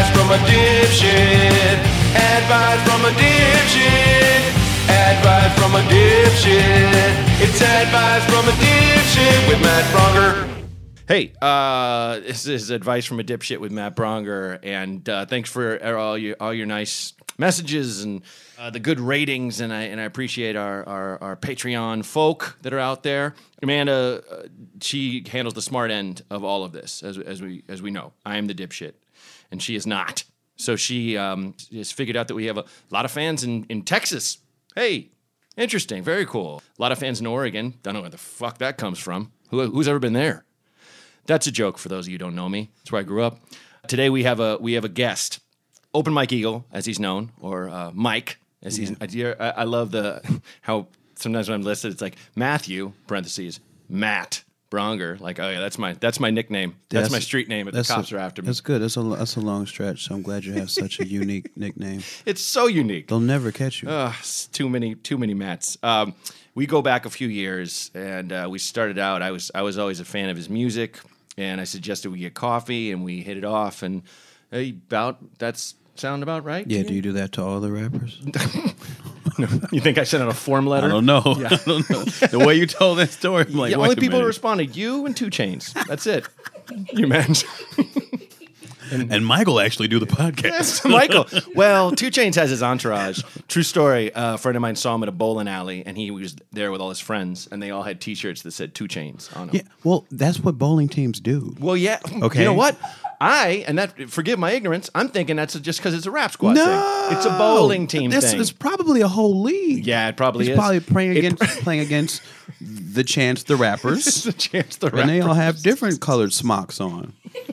Advice from a dipshit. Advice from a dipshit. Advice from a dipshit. It's advice from a dipshit with Matt Bronger. Hey, this is Advice from a Dipshit with Matt Bronger, and thanks for all your nice messages and the good ratings, and I appreciate our Patreon folk that are out there. Amanda, she handles the smart end of all of this, as we know. I am the dipshit, and she is not. So she has figured out that we have a lot of fans in Texas. Hey, interesting, very cool. A lot of fans in Oregon. Don't know where the fuck that comes from. Who's ever been there? That's a joke for those of you who don't know me. That's where I grew up. Today we have a guest, Open Mike Eagle, as he's known, or Mike, as he's. I love how sometimes when I'm listed, it's like Matthew (parentheses) Matt Bronger. Like, oh yeah, that's my nickname. That's my street name. The cops are after me. That's good. That's a long stretch. So I'm glad you have such a unique nickname. It's so unique. They'll never catch you. It's too many Matts. We go back a few years, and we started out. I was always a fan of his music. And I suggested we get coffee, and we hit it off. And that's sound about right? Yeah. Do you do that to all the rappers? No. You think I sent out a form letter? I don't know. Yeah. I don't know. The way you told that story, I'm like, the only people who responded, you and 2 Chainz. That's it. You man. And Michael actually do the podcast. Yes, Michael. Well, 2 Chainz has his entourage. True story. A friend of mine saw him at a bowling alley, and he was there with all his friends, and they all had T-shirts that said 2 Chainz on them. Yeah, well, that's what bowling teams do. Well, yeah. Okay. You know what? Forgive my ignorance, I'm thinking that's just because it's a rap squad thing. It's a bowling team thing. It's probably a whole league. Yeah, it probably is. He's probably playing against the Chance the Rappers. The Chance the Rappers. And they all have different colored smocks on.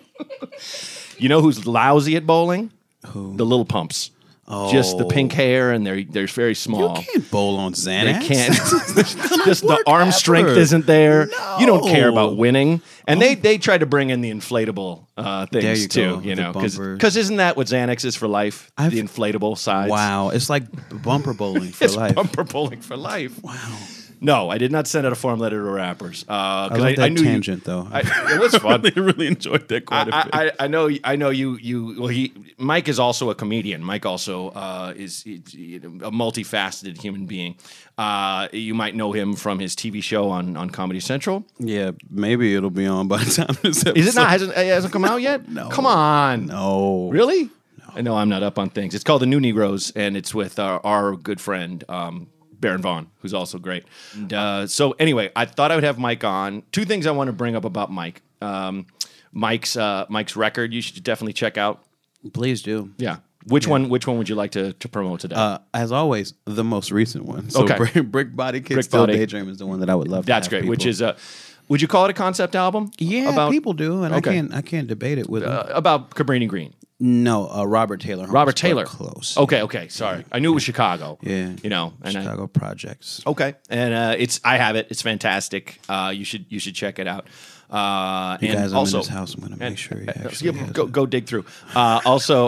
You know who's lousy at bowling? Who? The Little Pumps. Oh. Just the pink hair, and they're very small. You can't bowl on Xanax. They can't. Just the arm strength isn't there. No. You don't care about winning. And they tried to bring in the inflatable things too. You know, because isn't that what Xanax is for life? The inflatable sides. Wow, it's like bumper bowling for life. It's bumper bowling for life. Wow. No, I did not send out a form letter to rappers. I love that tangent, though. It was fun. I really enjoyed that quite a bit. I know you. Well, Mike is also a comedian. Mike also is a multifaceted human being. You might know him from his TV show on Comedy Central. Yeah, maybe it'll be on by the time this episode. Is it not? It hasn't come out yet? No. Come on. No. Really? No. I know I'm not up on things. It's called The New Negroes, and it's with our good friend, Baron Vaughn, who's also great. And, so anyway, I thought I would have Mike on. 2 things I want to bring up about Mike. Mike's record you should definitely check out. Please do. Yeah. Which one would you like to promote today? As always, the most recent one. So okay. Brick Body Kid Brick Still Body. Daydream is the one that I would love That's to have great. people. Which is would you call it a concept album? Yeah, people do, and Okay. I can't debate it with them. About Cabrini Green. No, Robert Taylor. Robert Taylor. Close. Okay. Sorry, I knew it was Chicago. Yeah. You know, and Chicago Projects. Okay, and I have it. It's fantastic. You should check it out. You and guys, also, I'm in this house. I'm going to make sure you actually go dig through. Also,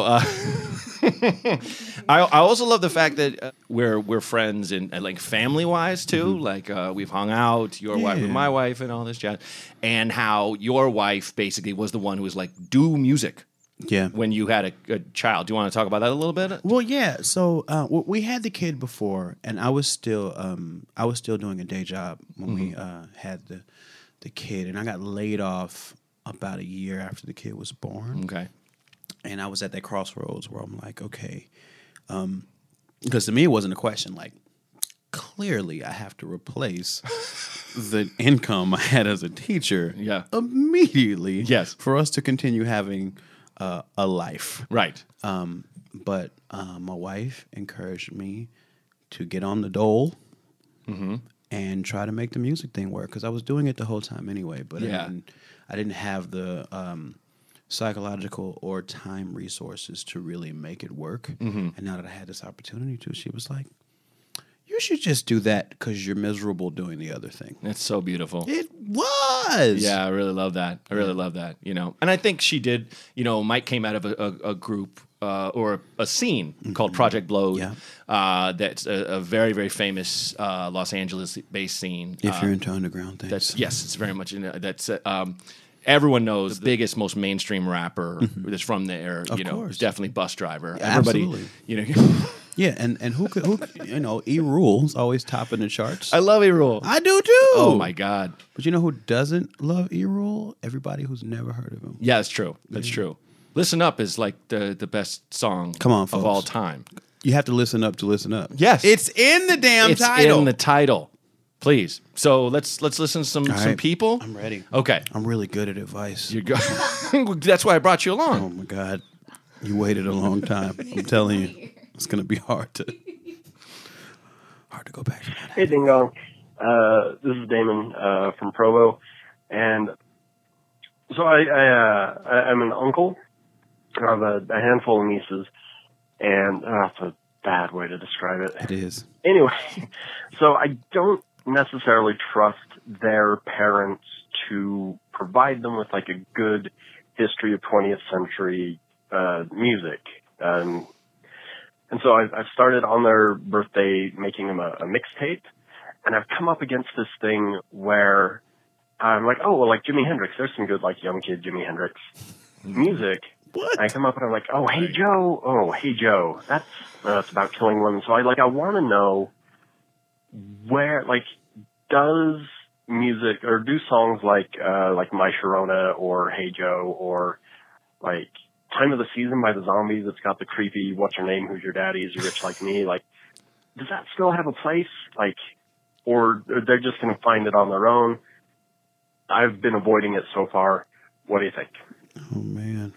I also love the fact that we're friends and like family wise too. Mm-hmm. Like we've hung out, your wife with my wife, and all this jazz. And how your wife basically was the one who was like, do music. Yeah. When you had a child. Do you want to talk about that a little bit? Well, yeah. So we had the kid before, and I was still doing a day job when we had the kid, and I got laid off about a year after the kid was born. Okay. And I was at that crossroads where I'm like, okay, because to me it wasn't a question. Like, clearly I have to replace the income I had as a teacher. Yeah. Immediately. Yes. For us to continue having a life. Right. But my wife encouraged me to get on the dole and try to make the music thing work, because I was doing it the whole time anyway. But I didn't have the psychological or time resources to really make it work. And now that I had this opportunity to, she was like, you should just do that because you're miserable doing the other thing. It's so beautiful. It was. Yeah, I really love that. I really love that, you know. And I think she did, you know, Mike came out of a group or a scene called Project Blowed. Yeah. That's a very, very famous Los Angeles-based scene. If you're into underground things. Yes, it's very much, that's everyone knows the biggest, most mainstream rapper that's from there. Of you know, course. is definitely Bus Driver. Yeah, Everybody, absolutely. you know. Yeah, and who you know, E-Rule's always topping the charts. I love E-Rule. I do too. Oh my God. But you know who doesn't love E-Rule? Everybody who's never heard of him. Yeah, that's true. That's true. Listen Up is like the best song Come on, of folks. all time. You have to listen up to listen up. Yes. It's in the damn It's title. in the title. Please. So let's listen to some right. people. I'm ready. Okay. I'm really good at advice. You go. That's why I brought you along. Oh my God. You waited a long time. I'm telling you. It's gonna be hard to go back to that. Hey, Ding Dong. This is Damon from Provo, and so I'm an uncle. I have a handful of nieces, and that's a bad way to describe it. It is. Anyway, so I don't necessarily trust their parents to provide them with like a good history of 20th century music. And so I've started on their birthday making them a mixtape, and I've come up against this thing where I'm like, oh, well, like Jimi Hendrix, there's some good, like, young kid Jimi Hendrix music. What? I come up and I'm like, oh, Hey Joe, that's about killing women. So I want to know where, like, does music, or do songs like My Sharona or Hey Joe or, like, Time of the Season by the Zombies, it's got the creepy, what's your name, who's your daddy, is you rich like me, like, does that still have a place? Like, or they're just going to find it on their own? I've been avoiding it so far. What do you think? Oh man.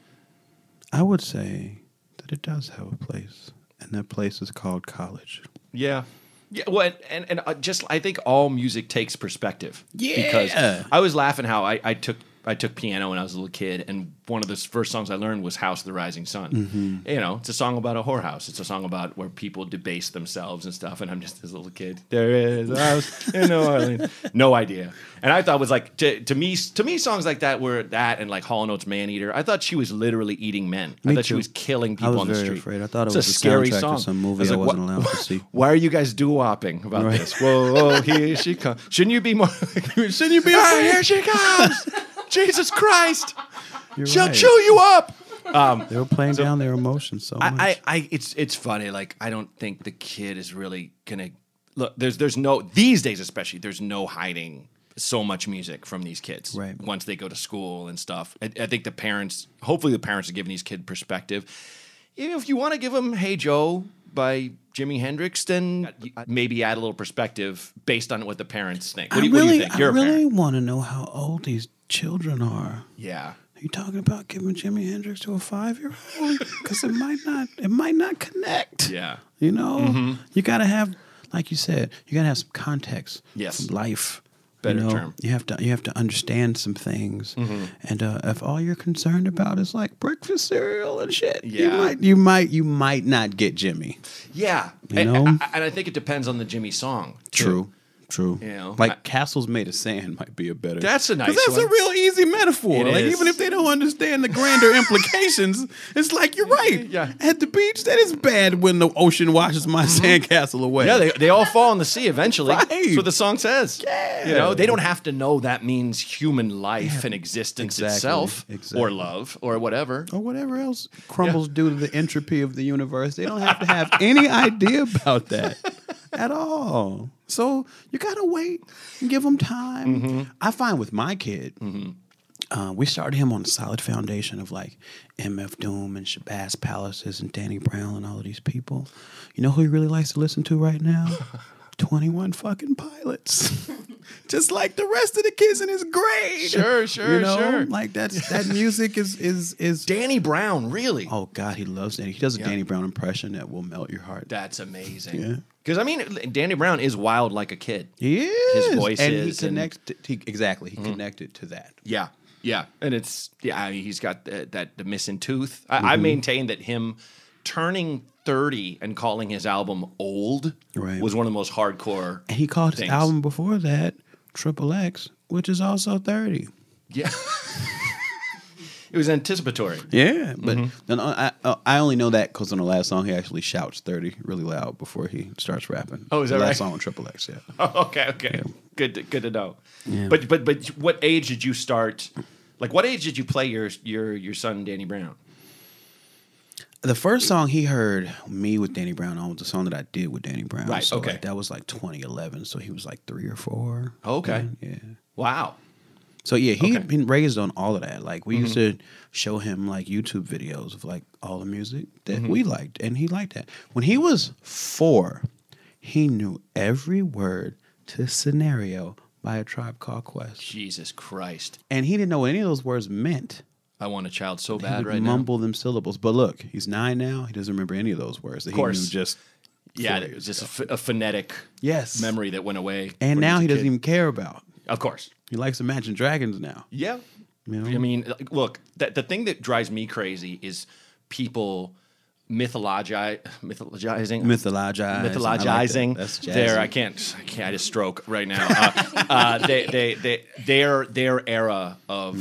I would say that it does have a place, and that place is called college. Yeah. Yeah, well, and just I think all music takes perspective. Yeah. Because I was laughing how I took piano when I was a little kid, and one of the first songs I learned was "House of the Rising Sun." Mm-hmm. You know, it's a song about a whorehouse. It's a song about where people debase themselves and stuff. And I'm just this little kid. There is a house in New Orleans. No idea. And I thought it was like to me, songs like that were that and like Hall & Oates' "Man Eater." I thought she was literally eating men. I Me thought she too. was killing I people was on the very street. afraid. I thought it It's was a a scary soundtrack song. to some movie was I like, wasn't allowed to see. Why are you guys doo-wopping about Right. this? Whoa, here she comes. Shouldn't you be more? Shouldn't you be? Ah, here she comes. Jesus Christ. You're She'll right. chew you up. They were playing down their emotions so much. It's funny. Like I don't think the kid is really gonna look. There's no these days especially. There's no hiding so much music from these kids. Right. Once they go to school and stuff, I think the parents. Hopefully, the parents are giving these kids perspective. Even if you want to give them "Hey Joe" by Jimi Hendrix, then maybe add a little perspective based on what the parents think. What do you think? You're I a parent. really want to know how old these children are. Yeah. Are you talking about giving Jimi Hendrix to a 5-year-old? Because it might not connect. Yeah. You know, Mm-hmm. you got to have, like you said, you got to have some context. Yes. From life. Better you know? term. You have to understand some things. Mm-hmm. And if all you're concerned about is like breakfast cereal and shit, Yeah. you might not get Jimmy. Yeah. You and, know? and I think it depends on the Jimmy song. too. True. You know, like Castles Made of Sand might be a better. That's a nice 'cause that's one. a real easy metaphor. It Like is. even if they don't understand the grander implications, it's like you're right. Yeah. At the beach, that is bad when the ocean washes my sandcastle away. Yeah, they all fall in the sea eventually. Right. That's what the song says. Yeah. You know, they don't have to know that means human life and existence exactly, itself exactly. or love or whatever. or whatever else crumbles due to the entropy of the universe. They don't have to have any idea about that at all. So you gotta wait and give them time. Mm-hmm. I find with my kid, we started him on a solid foundation of like MF Doom and Shabazz Palaces and Danny Brown and all of these people. You know who he really likes to listen to right now? 21 fucking Pilots. Just like the rest of the kids in his grade. Sure, You know? sure. Like that music is Danny Brown, really? Oh God, he loves Danny. He does a Yeah. Danny Brown impression that will melt your heart. That's amazing. Yeah. Because, I mean, Danny Brown is wild like a kid. He is. His voice and is, he and- connects. He connected to that. Yeah, yeah. And it's, I mean, he's got the missing tooth. I maintain that him turning 30 and calling his album old Right. was one of the most hardcore And he called his things. album before that Triple X, which is also 30. Yeah. It was anticipatory. Yeah, but then I only know that because on the last song he actually shouts 30 really loud before he starts rapping. Oh, is the that last right? song on Triple X, yeah. Oh, okay. Good to know. Yeah. But what age did you start Like, what age did you play your son Danny Brown? The first song he heard me with Danny Brown on was the song that I did with Danny Brown. Right, So okay. like, that was like 2011. So he was like 3 or 4. Okay. Yeah. Wow. So yeah, he Okay. had been raised on all of that. Like we used to show him like YouTube videos of like all the music that we liked, and he liked that. When he was 4, he knew every word to Scenario by A Tribe Called Quest, Jesus Christ. and he didn't know what any of those words meant. I want a child so He bad would right now. mumble them syllables. But look, he's 9 now. He doesn't remember any of those words that he course. knew just. Yeah, 4 it years was just ago. a phonetic Yes. memory that went away. And when now was he a doesn't kid. even care about. Of course. He likes Imagine Dragons now. Yeah. You know? I mean, like, look, the thing that drives me crazy is people mythologizing. Mythologizing. That's jazzy. I can't. I just stroke right now. Their era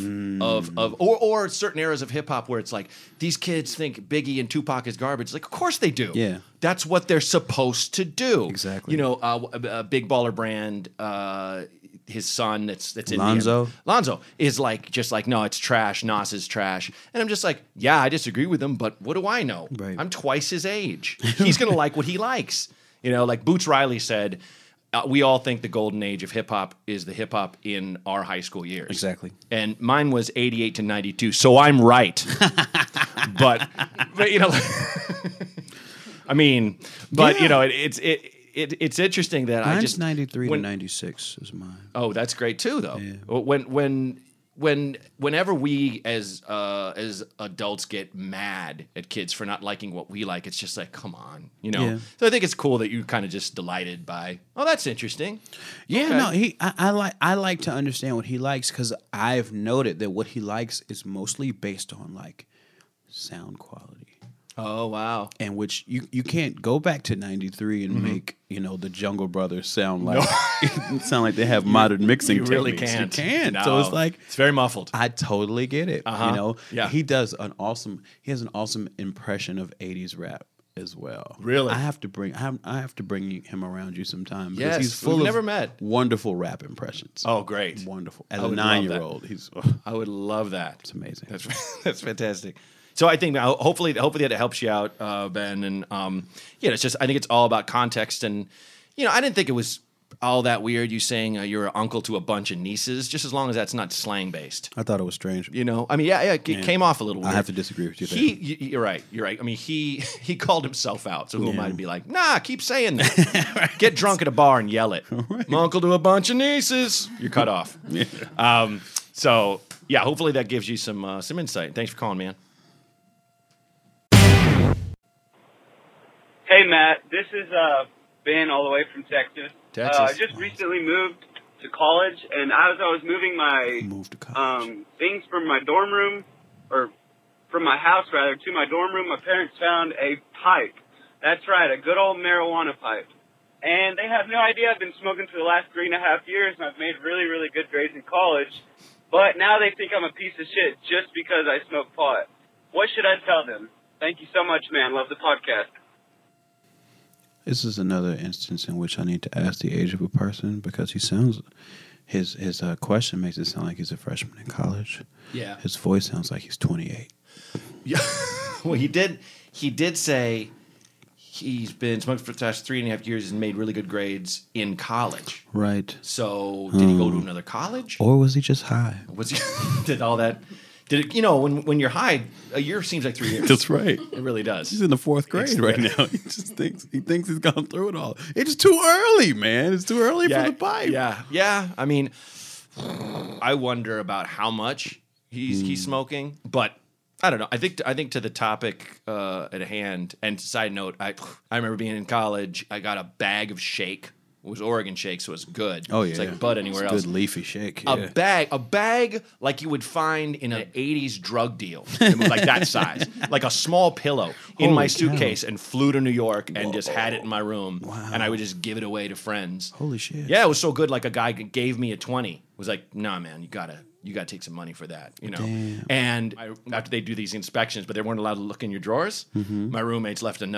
or certain eras of hip hop where it's like these kids think Biggie and Tupac is garbage. Like, of course they do. Yeah. That's what they're supposed to do. Exactly. You know, Big Baller Brand. His son, that's Lonzo? Indian. Lonzo is like just like, no, it's trash. Nas is trash, and I'm just like, yeah, I disagree with him, but what do I know? Right. I'm twice his age. He's gonna like what he likes. You know, like Boots Riley said, we all think the golden age of hip hop is the hip hop in our high school years. Exactly. And mine was 88 to 92, so I'm right. but you know, I mean, but Yeah. you know, it's interesting that I Mine's just 93 when- to 96 is mine. Oh, that's great too, though. Yeah. Whenever we as adults get mad at kids for not liking what we like, it's just like, come on, you know. Yeah. So I think it's cool that you kind of just delighted by. Oh, that's interesting. Yeah, Okay. no, I like to understand what he likes because I've noted that what he likes is mostly based on like sound quality. Oh, wow. And which you can't go back to 93 and make, you know, the Jungle Brothers sound like sound like they have modern mixing You really techniques. can't. You can't. No. So it's like it's very muffled. I totally get it. Uh-huh. You know, Yeah. he has an awesome impression of 80s rap as well. Really? I have to bring him around you sometime because Yes, he's full we've of never met. wonderful rap impressions. Oh, great. Wonderful. As I a would love that. 9-year-old, he's I would love that. it's amazing. That's fantastic. So I think hopefully that helps you out, Ben. And yeah, it's just I think it's all about context. And you know, I didn't think it was all that weird you saying you're an uncle to a bunch of nieces, just as long as that's not slang based. I thought it was strange. You know, I mean, yeah, it came off a little weird. I have to disagree with you there. You're right. You're right. I mean, he called himself out. So who am I to be like, nah, keep saying that. Get drunk at a bar and yell it. My uncle to a bunch of nieces. You're cut off. So yeah, hopefully that gives you some insight. Thanks for calling, man. Hey, Matt. This is Ben, all the way from Texas. Texas. I just recently moved to college, and as I was moving my Moved to college. things from my dorm room, or from my house, rather, to my dorm room, my parents found a pipe. That's right, a good old marijuana pipe. And they have no idea I've been smoking for the last 3.5 years, and I've made really, really good grades in college. But now they think I'm a piece of shit just because I smoke pot. What should I tell them? Thank you so much, man. Love the podcast. This is another instance in which I need to ask the age of a person because he sounds his question makes it sound like he's a freshman in college. Yeah. His voice sounds like he's 28. Yeah. Well, he did say he's been smoking for the past 3.5 years and made really good grades in college. Right. So did he go to another college? Or was he just high? Was he did all that? Did it? You know, when you're high, a year seems like 3 years. That's right. It really does. He's in the 4th grade right now. He just thinks he's gone through it all. It's too early, man. It's too early for the pipe. Yeah. I mean, I wonder about how much he's smoking, but I don't know. I think to the topic at hand. And side note, I remember being in college. I got a bag of Shake. It was Oregon Shake, so it's good. Oh yeah, it's like Bud anywhere it's else. Good leafy shake. A Yeah. bag like you would find in an 80s drug deal. It was like that size. Like a small pillow in my Holy suitcase and flew to New York and just had it in my room. Wow. And I would just give it away to friends. Holy shit. Yeah, it was so good. Like a guy gave me a 20. Was like, nah, man, you gotta take some money for that, you know. Damn. And after they do these inspections, but they weren't allowed to look in your drawers, my roommates left a note.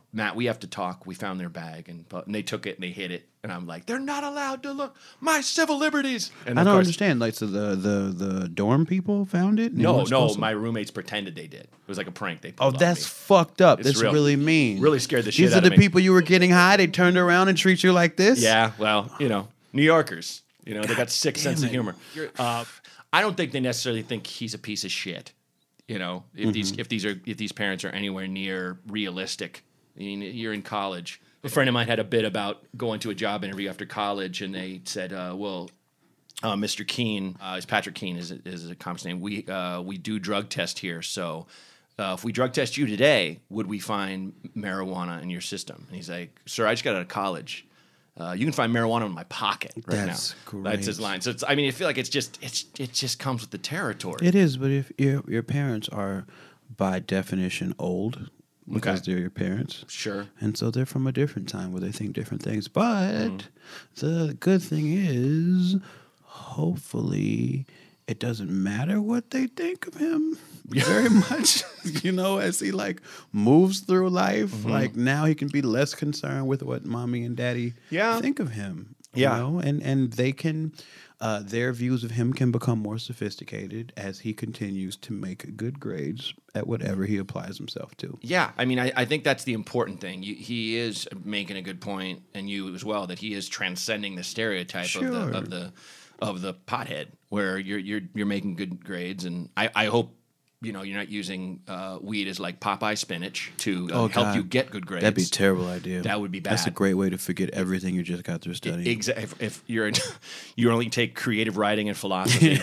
Matt, we have to talk. We found their bag, and they took it and they hid it. And I'm like, they're not allowed to look my civil liberties. And I don't understand. Like, so the dorm people found it? No, my roommates pretended they did. It was like a prank they pulled on that's me. fucked up. It's That's real. really mean. Really scared the shit These out are of the me. people you were getting high. They turned around and treat you like this? Yeah, well, New Yorkers. They got sick sense of humor. I don't think they necessarily think he's a piece of shit. If these parents are anywhere near realistic. I mean, you're in college. A friend of mine had a bit about going to a job interview after college, and they said, Mr. Keene, is Patrick Keene is a comics name. We do drug test here, so if we drug test you today, would we find marijuana in your system? And he's like, sir, I just got out of college. You can find marijuana in my pocket right That's now. great. That's his line. So I feel like it just comes with the territory. It is, but if your parents are by definition old, because they're your parents. Sure. And so they're from a different time where they think different things. But the good thing is, hopefully, it doesn't matter what they think of him very much. As he moves through life, now he can be less concerned with what mommy and daddy think of him. And they can. Their views of him can become more sophisticated as he continues to make good grades at whatever he applies himself to. Yeah, I think that's the important thing. He is making a good point, and you as well, that he is transcending the stereotype of the pothead, where you're making good grades, and I hope you're not using weed as like Popeye spinach to help you get good grades. That'd be a terrible idea. That would be bad. That's a great way to forget everything you just got through studying. Exactly. If you only take creative writing and philosophy.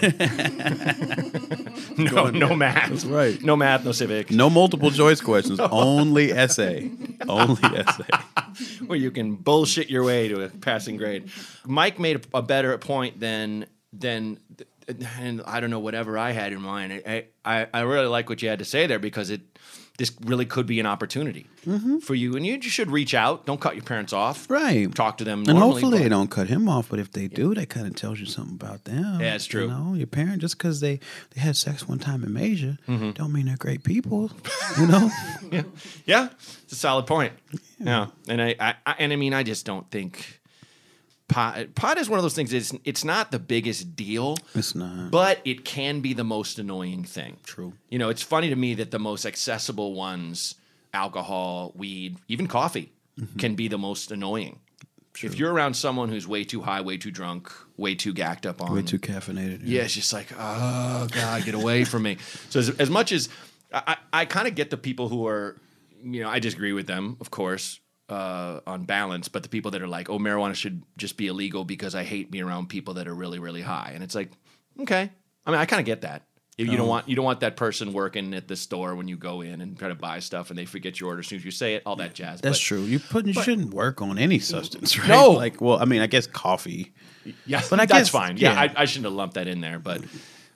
No math. That's right. No math, no civics. No multiple choice questions. Only essay. Only essay. Where you can bullshit your way to a passing grade. Mike made a better point than and I don't know, whatever I had in mind. I really like what you had to say there, because this really could be an opportunity for you, and you should reach out. Don't cut your parents off. Right. Talk to them and normally. Hopefully they don't cut him off, but if they do, that kind of tells you something about them. Yeah, it's true. Your parent, just because they had sex one time in Major, don't mean they're great people. Yeah, it's a solid point. Yeah, and I just don't think. Pot is one of those things. It's not the biggest deal. It's not. But it can be the most annoying thing. True. It's funny to me that the most accessible ones, alcohol, weed, even coffee, can be the most annoying. True. If you're around someone who's way too high, way too drunk, way too gacked up on... Way too caffeinated. Yeah, it's just like, oh, God, get away from me. So as much as... I kind of get the people who are... I disagree with them, of course, on balance, but the people that are like, oh, marijuana should just be illegal because I hate being around people that are really, really high. And it's like, okay. I kind of get that. You don't want that person working at the store when you go in and try to buy stuff and they forget your order as soon as you say it, all that jazz. That's true. You shouldn't work on any substance, right? No. I guess coffee. Yeah, but that's fine. Yeah, I shouldn't have lumped that in there, but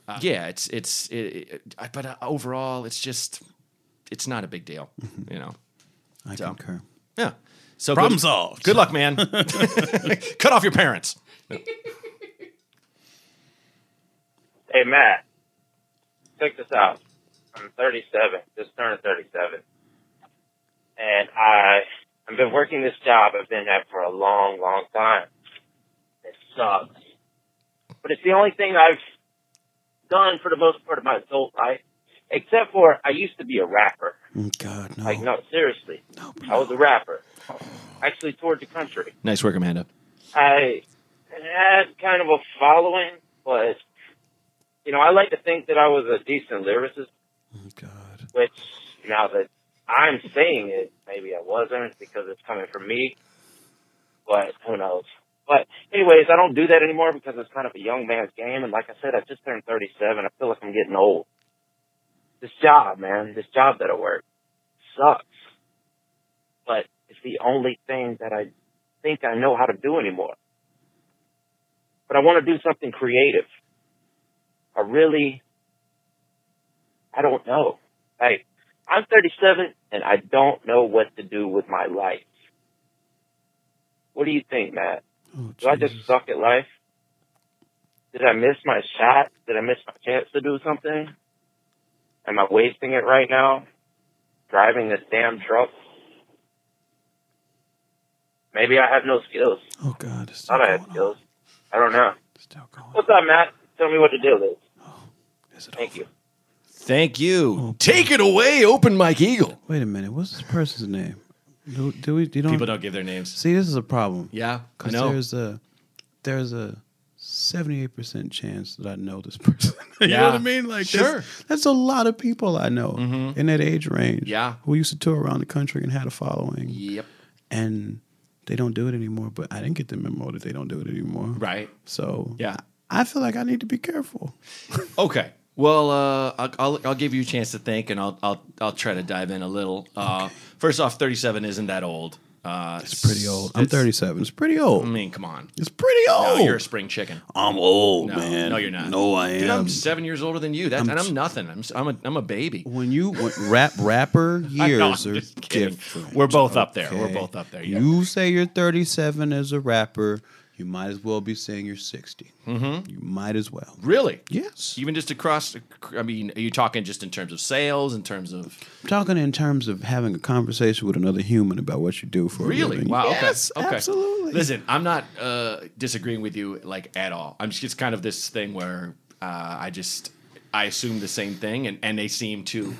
but overall, it's not a big deal, I concur. Yeah. So problem solved. Good luck, man. Cut off your parents. Hey, Matt, check this out. I'm 37, just turned 37. And I've been working this job I've been at for a long, long time. It sucks. But it's the only thing I've done for the most part of my adult life. Except for, I used to be a rapper. God, no. No, seriously. No. I was a rapper. Actually toured the country. Nice work, Amanda. I had kind of a following, but, I like to think that I was a decent lyricist. Oh, God. Which, now that I'm saying it, maybe I wasn't because it's coming from me. But, who knows. But, anyways, I don't do that anymore because it's kind of a young man's game. And like I said, I just turned 37. I feel like I'm getting old. This job, man, this job that I work sucks. But it's the only thing that I think I know how to do anymore. But I want to do something creative. I don't know. Hey, I'm 37 and I don't know what to do with my life. What do you think, Matt? Oh, do I just suck at life? Did I miss my shot? Did I miss my chance to do something? Am I wasting it right now? Driving this damn truck? Maybe I have no skills. Oh God, it's Thought I had skills. I don't know. Still going. What's up, Matt? Tell me what the deal is. Is it Thank over? you. Thank you. Take it away, Open Mike Eagle. Wait a minute. What's this person's name? Do we? You don't. People don't give their names. See, this is a problem. Yeah, I Because know. there's a 78% chance that I know this person. You know Yeah. what I mean? Like, Sure. that's a lot of people I know in that age range. Yeah. Who used to tour around the country and had a following. Yep. And they don't do it anymore. But I didn't get the memo that they don't do it anymore. Right. So Yeah. I feel like I need to be careful. Okay. Well, I'll give you a chance to think, and I'll try to dive in a little. First off, 37 isn't that old. It's pretty old. I'm 37. It's pretty old. I mean, come on. It's pretty No, old. you're a spring chicken. I'm old, No, man. no, you're not. No, I am. Dude, I'm 7 years older than you. And I'm nothing. I'm a baby. When rapper years I'm are just kidding. different. We're both up there. okay? We're both up there. Yeah. You say you're 37 as a rapper, you might as well be saying you're 60. Mm-hmm. You might as well. Really? Yes. Even just across. I mean, are you talking just in terms of sales? In terms of I'm talking in terms of having a conversation with another human about what you do for a really? living. Wow. Yes, okay. absolutely. Listen, I'm not disagreeing with you like at all. I'm just kind of this thing where I assume the same thing, and they seem to.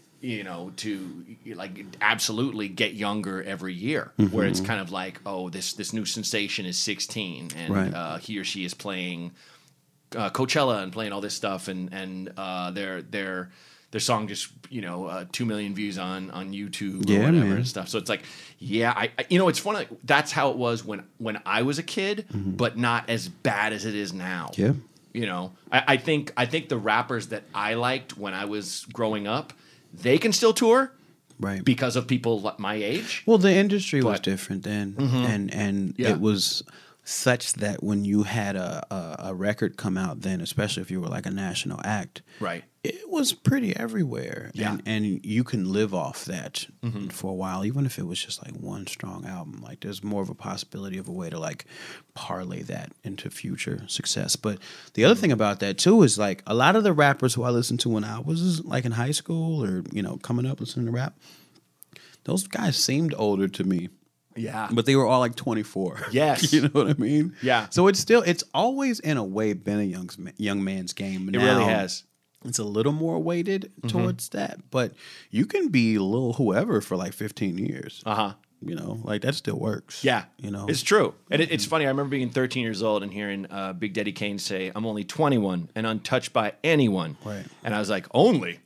To like absolutely get younger every year, where it's kind of like, oh, this new sensation is 16, and Right. he or she is playing Coachella and playing all this stuff, and their song just 2 million views on YouTube or Yeah, whatever man. and stuff. So it's like, yeah, I it's funny. That's how it was when I was a kid, but not as bad as it is now. Yeah. I think the rappers that I liked when I was growing up, they can still tour Right. because of people my age. Well, the industry was But- different then, Mm-hmm. and Yeah. it was such that when you had a record come out then, especially if you were like a national act, Right. it was pretty everywhere. Yeah. And you can live off that for a while, even if it was just like one strong album. Like there's more of a possibility of a way to like parlay that into future success. But the other thing about that too is like a lot of the rappers who I listened to when I was like in high school or, coming up listening to rap, those guys seemed older to me. Yeah. But they were all like 24. Yes. You know what I mean? Yeah. So it's always in a way been a young man's game. It really has. It's a little more weighted towards that, but you can be a little whoever for like 15 years. Uh-huh. Like that still works. Yeah, You it's true, and it's funny. I remember being 13 years old and hearing Big Daddy Kane say, "I'm only 21 and untouched by anyone." Right. And I was like, "Only,"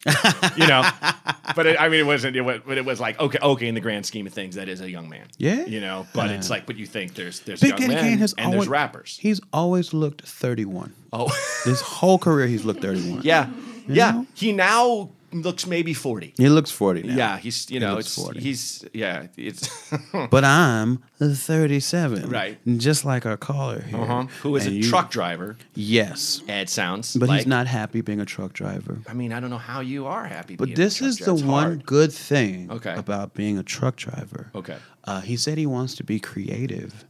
But it wasn't. It was like, okay. In the grand scheme of things, that is a young man. Yeah. But it's like, but you think there's Big young Daddy men Kane has and there's rappers. He's always looked 31. Oh, His whole career he's looked 31. yeah. know? He now looks maybe 40. He looks 40 now. Yeah, he's looks it's 40. it's But I'm 37. Right. Just like our caller here. who is And a you- truck driver. Yes. It sounds, But like, he's not happy being a truck driver. I mean, I don't know how you are happy. But being a this truck is driver. the It's one hard. good thing Okay. about being a truck driver. Okay. He said he wants to be creative.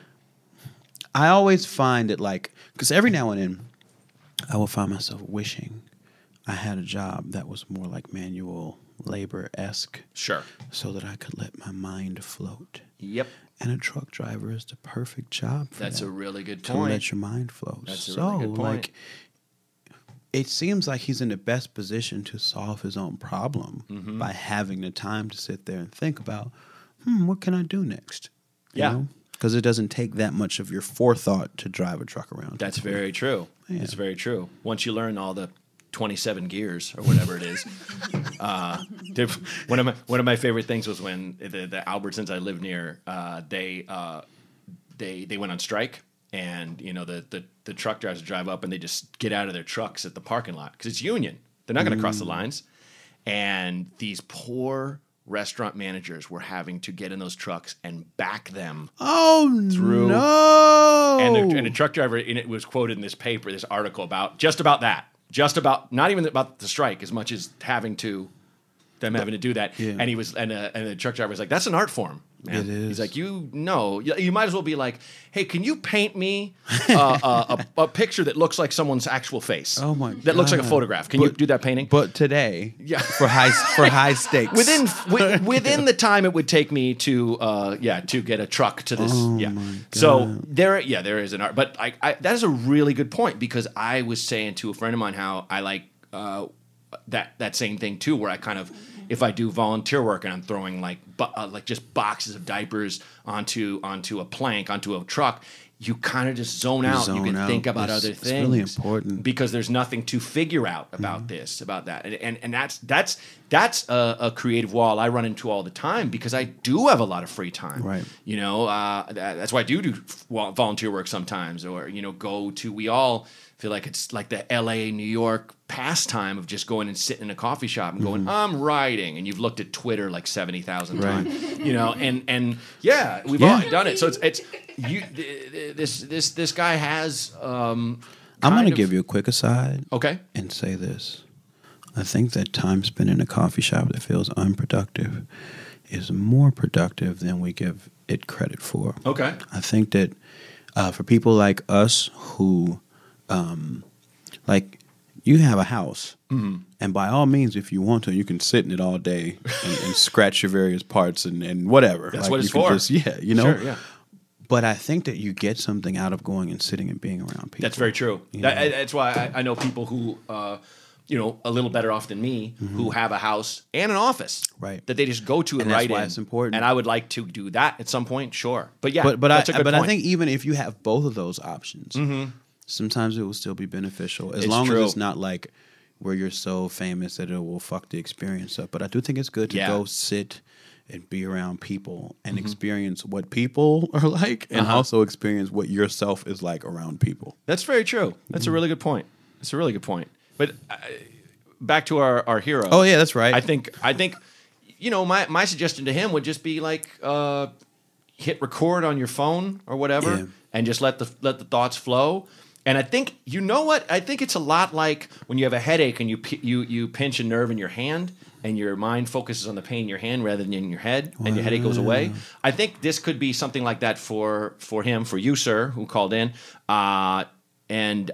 I always find it like, because every now and then I will find myself wishing I had a job that was more like manual labor-esque Sure. so that I could let my mind float. Yep. And a truck driver is the perfect job for That's that. a really good To point. let your mind flow. That's a so, really good point. like, it seems like he's in the best position to solve his own problem Mm-hmm. by having the time to sit there and think about, what can I do next? Yeah. Because it doesn't take that much of your forethought to drive a truck around. That's very true. Yeah. It's very true. Once you learn all the 27 gears or whatever it is, one of my favorite things was when the Albertsons I lived near, they went on strike, and the truck drivers drive up and they just get out of their trucks at the parking lot because it's union. They're not going to cross the lines, and these poor restaurant managers were having to get in those trucks and back them. through. No. And the truck driver, and it was quoted in this paper, this article about that. Just about, not even about the strike as much as having to them having to do that. Yeah. And he was, and the truck driver was like, "That's an art form, man." It is. He's like, "You might as well be like, hey, can you paint me a picture that looks like someone's actual face? Oh my that looks like a God. photograph. Can you do that painting?" But today, Yeah. for high stakes. Within the time it would take me to get a truck to this. Oh yeah. my God. So there is an art, but I that is a really good point, because I was saying to a friend of mine how I like that same thing too, where I kind of, if I do volunteer work and I'm throwing like just boxes of diapers onto a plank, onto a truck, you kind of just zone out. You can think about other things. It's really important, because there's nothing to figure out about this, about that, and that's a creative wall I run into all the time, because I do have a lot of free time. Right. You know, that's why I do volunteer work sometimes, or we all feel like it's like the L.A., New York pastime of just going and sitting in a coffee shop and going, I'm writing, and you've looked at Twitter like 70,000 times, and yeah, we've all done it. So it's you. This guy has. I'm going to give you a quick aside, okay, and say this. I think that time spent in a coffee shop that feels unproductive is more productive than we give it credit for. Okay, I think that for people like us who, like, you have a house, and by all means, if you want to, you can sit in it all day and scratch your various parts and whatever. That's like, what it's you can for. just, you know. Sure, yeah. But I think that you get something out of going and sitting and being around people. That's very true. That's why I know people who, a little better off than me, who have a house and an office, right? That they just go to and that's write why in. it's important. And I would like to do that at some point, sure. But yeah, but that's a good point. I think even if you have both of those options, sometimes it will still be beneficial, as long as it's not like where you're so famous that it will fuck the experience up. But I do think it's good to go sit and be around people and experience what people are like, and also experience what yourself is like around people. That's very true. That's a really good point. That's a really good point. But back to our hero. Oh yeah, that's right. I think my suggestion to him would just be like hit record on your phone or whatever, and just let the thoughts flow. And I think, you know what? I think it's a lot like when you have a headache and you pinch a nerve in your hand, and your mind focuses on the pain in your hand rather than in your head, and your headache goes away. I think this could be something like that for him, for you, sir, who called in, and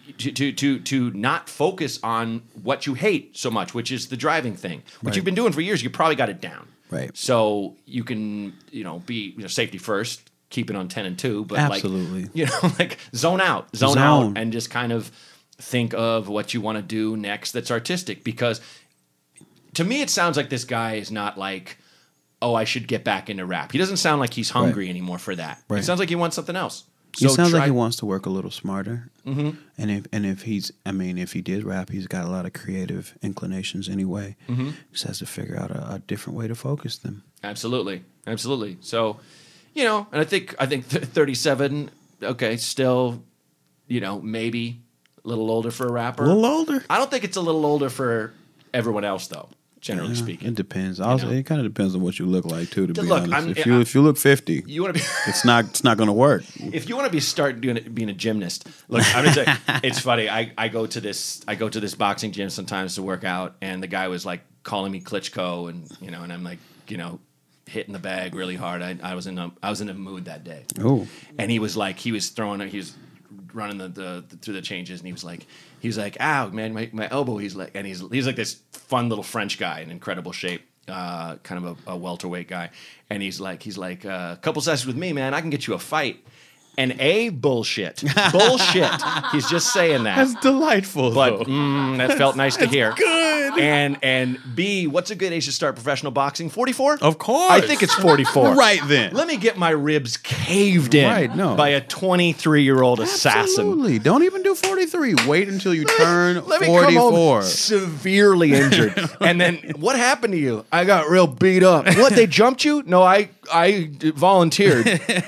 to not focus on what you hate so much, which is the driving thing, which you've been doing for years. You probably got it down, right? So you can be safety first. Keep it on 10 and 2, but absolutely, like zone out, and just kind of think of what you want to do next that's artistic. Because to me, it sounds like this guy is not like, oh, I should get back into rap. He doesn't sound like he's hungry anymore for that. Right. It sounds like he wants something else. So he sounds like he wants to work a little smarter. And if he did rap, he's got a lot of creative inclinations anyway. He just has to figure out a different way to focus them. Absolutely. So, and I think 37, okay, still, maybe a little older for a rapper. A little older. I don't think it's a little older for everyone else, though, generally speaking. It depends. Also, it kind of depends on what you look like, too, to be Look, honest. If you look 50, you want to be it's not going to work. If you want to being a gymnast, look, I'm gonna say it's funny. I go to this boxing gym sometimes to work out, and the guy was like calling me Klitschko, and and I'm like, hitting the bag really hard. I was in a mood that day. Oh, and he was like, he was running the through the changes, and he was like, ow, man, my elbow. He's like this fun little French guy in incredible shape, kind of a welterweight guy, and he's like, a couple sessions with me, man, I can get you a fight. And bullshit. He's just saying that. That's delightful. But that felt nice to hear. Good. And B, what's a good age to start professional boxing? 44? Of course. I think it's 44. Right then. Let me get my ribs caved in by a 23-year-old assassin. Absolutely. Don't even do 43. Wait until you turn 44. Let me come home severely injured. And then, what happened to you? I got real beat up. What, they jumped you? No, I volunteered.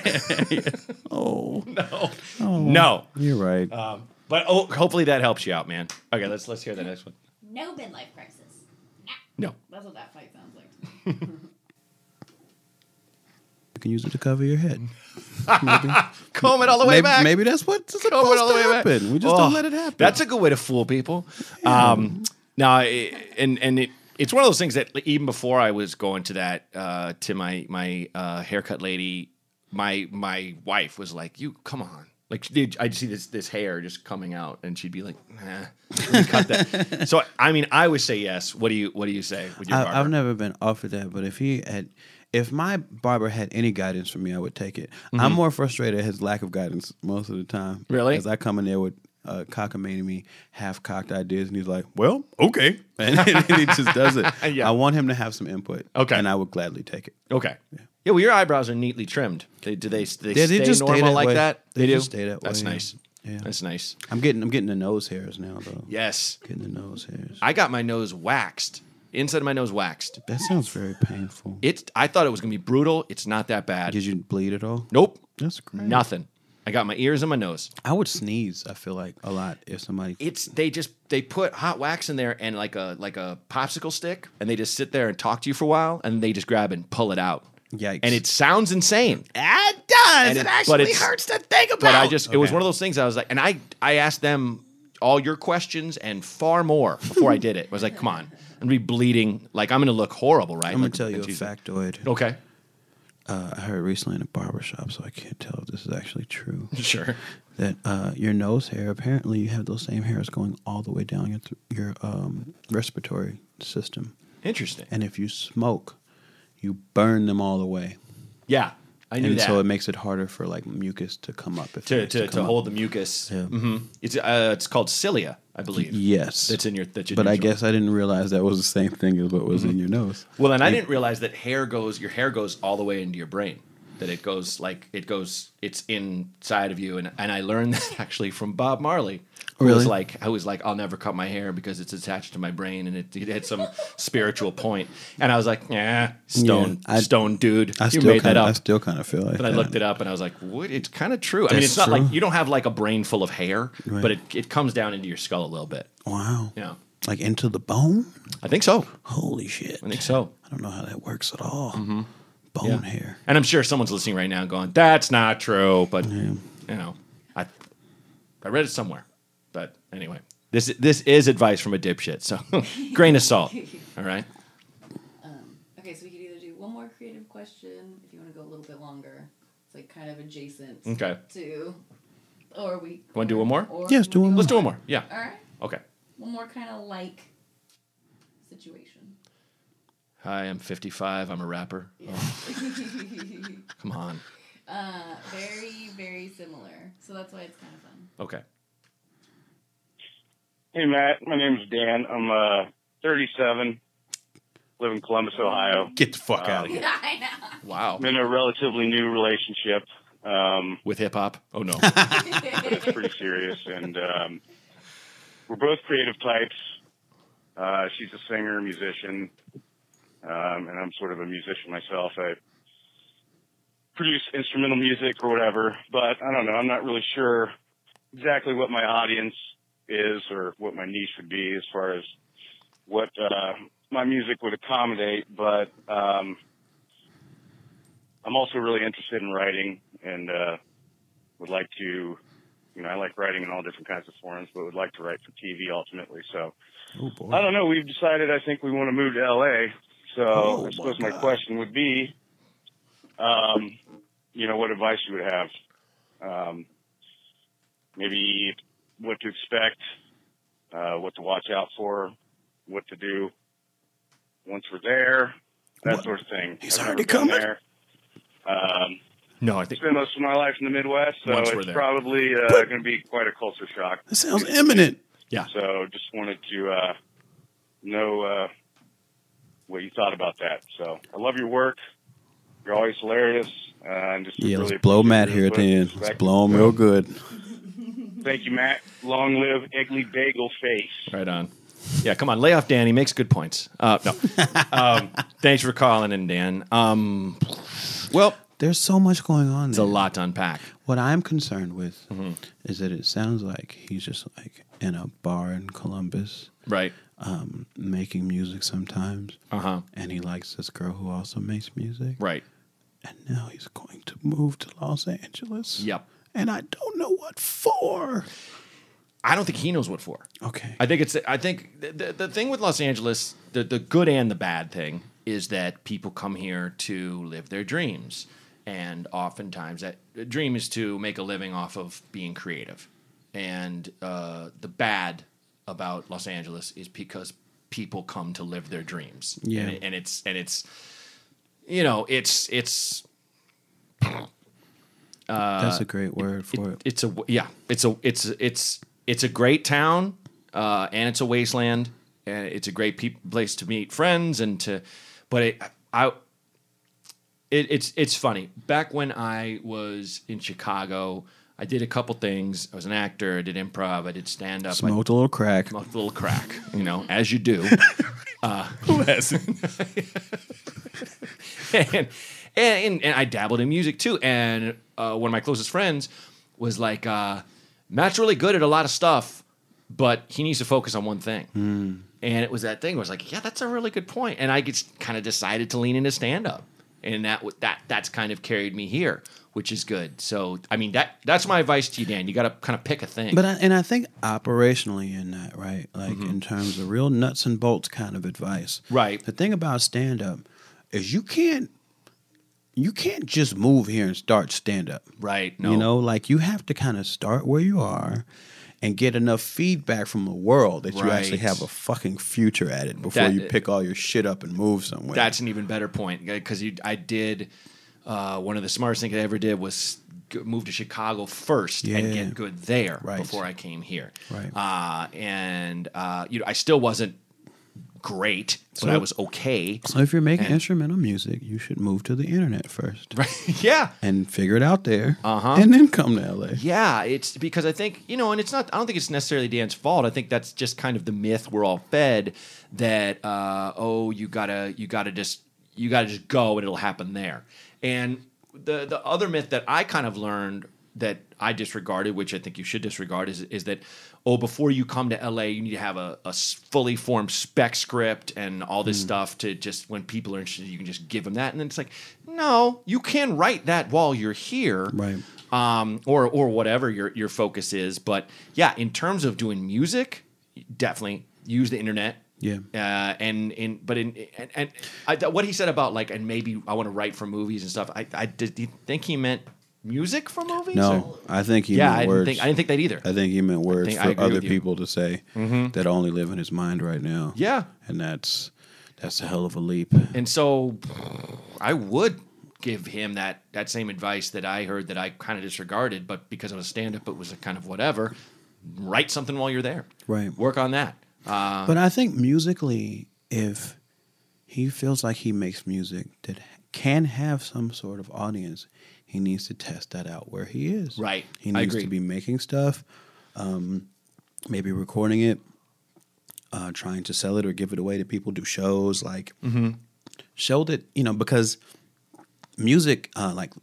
No. You're right. But hopefully that helps you out, man. Okay, let's hear the next one. No midlife crisis. No. That's what that fight sounds like. You can use it to cover your head. Comb it all the way back. Maybe that's what's supposed to happen. We just don't let it happen. That's a good way to fool people. Now, and it's one of those things that even before I was going to that to my haircut lady, my wife was like, "You come on." Like I'd see this hair just coming out, and she'd be like, "Nah, let me cut that." So I mean, I would say yes. What do you say with your barber? I've never been offered that, but if my barber had any guidance for me, I would take it. I'm more frustrated at his lack of guidance most of the time. Really? As I come in there with cockamamie, half-cocked ideas, and he's like, "Well, okay," and he just does it. Yeah. I want him to have some input. Okay. And I would gladly take it. Okay. Yeah, well, your eyebrows are neatly trimmed. Do they stay just stay normal that like way. that? They do? just stay that way, That's yeah. nice. Yeah. That's nice. I'm getting the nose hairs now, though. Yes. Getting the nose hairs. I got my nose waxed. Inside of my nose waxed. That sounds very painful. I thought it was going to be brutal. It's not that bad. Did you bleed at all? Nope. That's great. Nothing. I got my ears and my nose. I would sneeze, I feel like, a lot if somebody... They put hot wax in there and like a popsicle stick, and they just sit there and talk to you for a while, and they just grab and pull it out. Yikes. And it sounds insane. It does. And it actually hurts to think about. But it was one of those things I was like, and I asked them all your questions and far more before I did it. I was like, come on, I'm going to be bleeding. Like, I'm going to look horrible, right? I'm going Like, to tell you a geez. factoid. Okay. I heard recently in a barbershop, so I can't tell if this is actually true. Sure. That your nose hair, apparently you have those same hairs going all the way down your respiratory system. Interesting. And if you smoke, you burn them all away. Yeah, I knew and that. so it makes it harder for like mucus to come up. If it needs to come hold up. the mucus. Yeah. Mm-hmm. It's called cilia, I believe. Yes. That's in your. But I guess I didn't realize that was the same thing as what was in your nose. Well, and I didn't realize that your hair goes all the way into your brain. That it's inside of you, and I learned that actually from Bob Marley. Who Really? I was like, I'll never cut my hair because it's attached to my brain, and it had some spiritual point. And I was like, stone dude, you made that up. I still kind of feel like But that. I looked it up, and I was like, what? It's kind of true. I mean, That's it's not true. like you don't have like a brain full of hair, Right. but it comes down into your skull a little bit. Wow. Yeah, Like into the bone? I think so. Holy shit. I think so. I don't know how that works at all. Bone Yeah. hair. And I'm sure someone's listening right now going, that's not true. But, you know, I read it somewhere. But anyway, this is advice from a dipshit. So grain of salt. All right. Okay, so we could either do one more creative question if you want to go a little bit longer. It's like kind of adjacent Okay. to, or we Want to do one more? or Yes, do one Let's do one more. Yeah. All right, Okay. one more kind of like situation. Hi, I'm 55. I'm a rapper. Oh, come on. Very, very similar. So that's why it's kind of fun. Okay. Hey, Matt. My name's Dan. I'm 37. Live in Columbus, Ohio. Get the fuck out of here. Yeah, I know. Wow. I'm in a relatively new relationship. With hip hop? Oh, no. It's pretty serious, and we're both creative types. She's a singer, musician, and I'm sort of a musician myself. I produce instrumental music or whatever, but I don't know. I'm not really sure exactly what my audience is or what my niche would be as far as what my music would accommodate, but I'm also really interested in writing and would like to, I like writing in all different kinds of forms, but would like to write for TV ultimately. So I don't know. We've decided I think we want to move to LA. So I suppose my question would be, what advice you would have. Maybe what to expect, what to watch out for, what to do once we're there, that sort of thing. He's I've already never been coming? there. No, I think. Spent most of my life in the Midwest, so Once we're it's there. probably going to be quite a culture shock. That sounds imminent. Yeah. So just wanted to know what you thought about that. So I love your work. You're always hilarious. And just Yeah, really let's blow appreciate Matt your here at the input. end. Let's Respect. blow him real good. Thank you, Matt. Long live Eggly Bagel Face. Right on. Yeah, come on. Lay off Dan. He makes good points. No. Thanks for calling in, Dan. Well, There's so much going on it's there. a lot to unpack. What I'm concerned with Mm-hmm. is that it sounds like he's just like in a bar in Columbus, Right. making music sometimes, Uh-huh. and he likes this girl who also makes music. Right. And now he's going to move to Los Angeles. Yep. And I don't know what for. I don't think he knows what for. Okay. I think the thing with Los Angeles, the good and the bad thing is that people come here to live their dreams. And oftentimes that dream is to make a living off of being creative. And the bad about Los Angeles is because people come to live their dreams. Yeah. And it's you know, it's that's a great word for it. It's a great town, and it's a wasteland, and it's a great place to meet friends it's funny. Back when I was in Chicago, I did a couple things. I was an actor. I did improv. I did stand up. Smoked a little crack. Smoked a little crack. You know, as you do. Who hasn't? And I dabbled in music too. And one of my closest friends was like, Matt's really good at a lot of stuff, but he needs to focus on one thing. And it was that thing where I was like, yeah, that's a really good point. And I just kind of decided to lean into stand-up. And that's kind of carried me here, which is good. So, I mean, that's my advice to you, Dan. You got to kind of pick a thing. But I think operationally in that, right? Like in terms of real nuts and bolts kind of advice. Right. The thing about stand-up is you can't just move here and start stand-up. Right. No. You know, like you have to kind of start where you are and get enough feedback from the world that you actually have a fucking future at it before you pick all your shit up and move somewhere. That's an even better point, because I did one of the smartest things I ever did was move to Chicago first and get good there before I came here. Right. I still wasn't great, but I was okay. So if you're making instrumental music, you should move to the internet first. Right. Yeah. And figure it out there. And then come to LA. Yeah, it's because I think, and it's not, I don't think it's necessarily Dan's fault. I think that's just kind of the myth we're all fed that, you gotta just go and it'll happen there. And the other myth that I kind of learned that I disregarded, which I think you should disregard, is that, before you come to LA, you need to have a fully formed spec script and all this stuff to just, when people are interested, you can just give them that. And then it's like, no, you can write that while you're here. Right. Or whatever your focus is. But yeah, in terms of doing music, definitely use the internet. Yeah. What he said about and maybe I want to write for movies and stuff. Do you think he meant music for movies? No, I think he meant words. I didn't think that either. I think he meant words for other people to say that only live in his mind right now. Yeah. And that's a hell of a leap. And so I would give him that same advice that I heard that I kind of disregarded, but because I was stand-up, it was a kind of whatever. Write something while you're there. Right. Work on that. But I think musically, if he feels like he makes music that can have some sort of audience, he needs to test that out where he is. Right. He needs to be making stuff, maybe recording it, trying to sell it or give it away to people, do shows, show that, because music,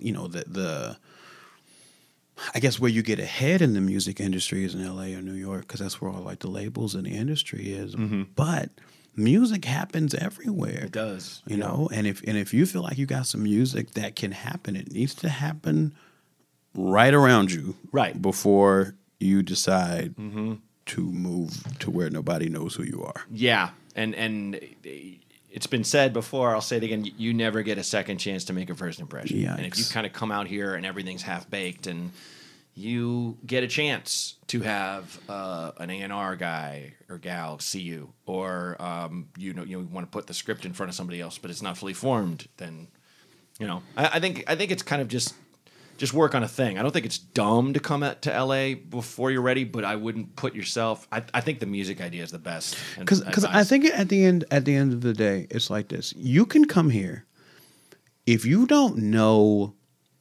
I guess where you get ahead in the music industry is in LA or New York, because that's where all the labels in the industry is. But music happens everywhere. It does. You know, and if you feel like you got some music that can happen, it needs to happen right around you. Right. Before you decide to move to where nobody knows who you are. Yeah. And it's been said before, I'll say it again, you never get a second chance to make a first impression. Yikes. And if you kind of come out here and everything's half-baked and you get a chance to have an A&R guy or gal see you, or you want to put the script in front of somebody else, but it's not fully formed, then I think it's kind of just work on a thing. I don't think it's dumb to come to LA before you're ready, but I wouldn't put yourself. I think the music idea is the best. Because I think at the end of the day, it's like this: you can come here if you don't know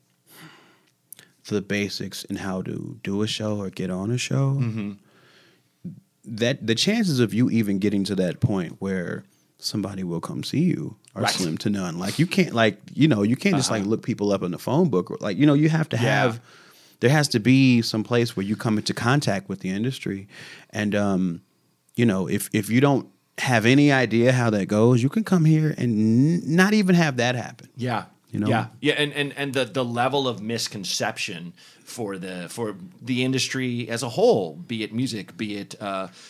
the basics in how to do a show or get on a show, that the chances of you even getting to that point where somebody will come see you are slim to none. You can't you can't just look people up in the phone book. You have to have, there has to be some place where you come into contact with the industry. And, if you don't have any idea how that goes, you can come here and not even have that happen. Yeah. You know? Yeah, and the level of misconception for the industry as a whole, be it music, be it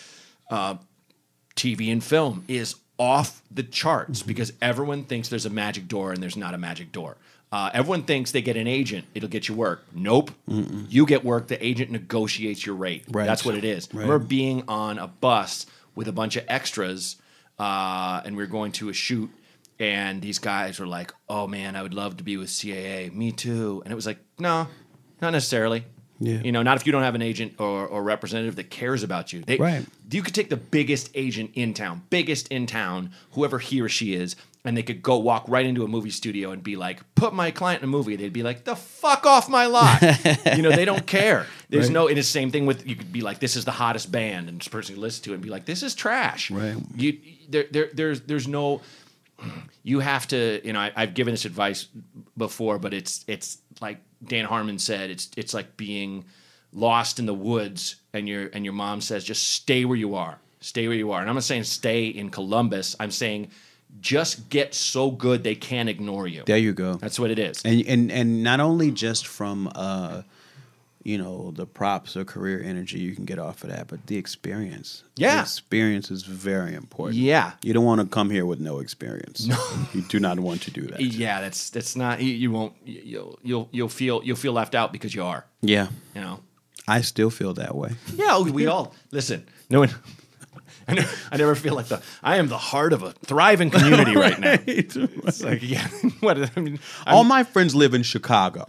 TV and film, is off the charts because everyone thinks there's a magic door and there's not a magic door. Everyone thinks they get an agent, it'll get you work. Nope. You get work, the agent negotiates your rate. Right. That's what it is. Right. Remember being on a bus with a bunch of extras and we were going to a shoot and these guys were like, oh man, I would love to be with CAA. Me too. And it was like, no, not necessarily. Yeah. You know, not if you don't have an agent or representative that cares about you. Right. You could take the biggest agent in town, whoever he or she is, and they could go walk right into a movie studio and be like, put my client in a movie. They'd be like, the fuck off my lot. You know, they don't care. There's Right. no, and it's the same thing with, you could be like, this is the hottest band, and this person could listen to it and be like, this is trash. Right. There's no, you have to, you know, I've given this advice before, but it's like Dan Harmon said, it's like being lost in the woods and your mom says, just stay where you are. Stay where you are. And I'm not saying stay in Columbus. I'm saying just get so good they can't ignore you. There you go. That's what it is. And not only just from you know, the props or career energy you can get off of that, but the experience. Yeah. The experience is very important. Yeah. You don't want to come here with no experience. No. You do not want to do that. Yeah, that's not, you won't, you'll feel left out because you are. Yeah. You know. I still feel that way. Yeah, we all listen. No one. I never feel like I am the heart of a thriving community right now. It's like, yeah, what I mean. All my friends live in Chicago.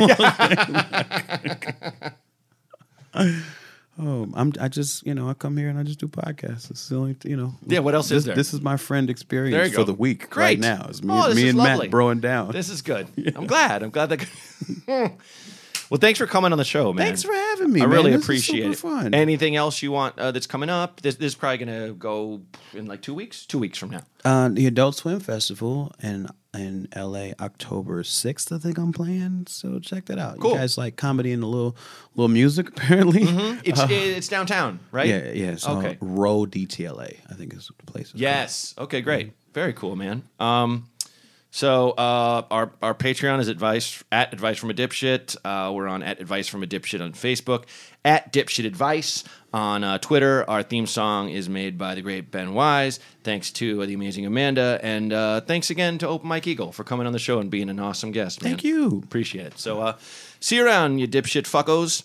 I just, you know, I come here and I just do podcasts. It's the only, you know. Yeah, what else is there? This is my friend There experience you for go. the week Great. right now. It's This me is and lovely. Matt broing down. This is good. I'm glad that. Well, thanks for coming on the show, man. Thanks for having me, I man. really This is appreciate super it. fun. Anything else you want that's coming up? This is probably going to go in like 2 weeks? 2 weeks from now. The Adult Swim Festival in LA, October 6th, I think I'm playing. So check that out. Cool. You guys like comedy and a little music, apparently. It's downtown, right? Yeah. So Okay. Row DTLA, I think is the place. Yes. Okay, great. Very cool, man. So our Patreon is Advice from a Dipshit. We're on @Advice from a Dipshit on Facebook, @Dipshit Advice on Twitter. Our theme song is made by the great Ben Wise. Thanks to the amazing Amanda, and thanks again to Open Mike Eagle for coming on the show and being an awesome guest. Man. Thank you. Appreciate it. So see you around, you dipshit fuckos.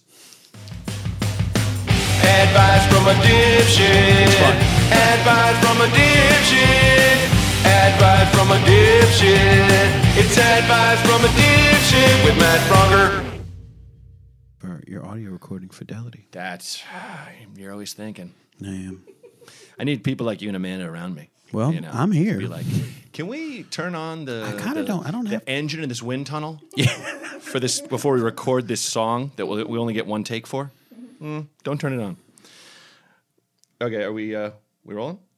Advice from a dipshit. Advice from a dipshit. Advice from a dipshit. It's advice from a dipshit with Matt Bronger. For your audio recording fidelity. That's you're always thinking. I am. I need people like you and Amanda around me. Well, you know, I'm here. Be like, can we turn on the? I kinda don't- I don't the have- engine in this wind tunnel. For this before we record this song that we only get one take for. Don't turn it on. Okay, are we rolling?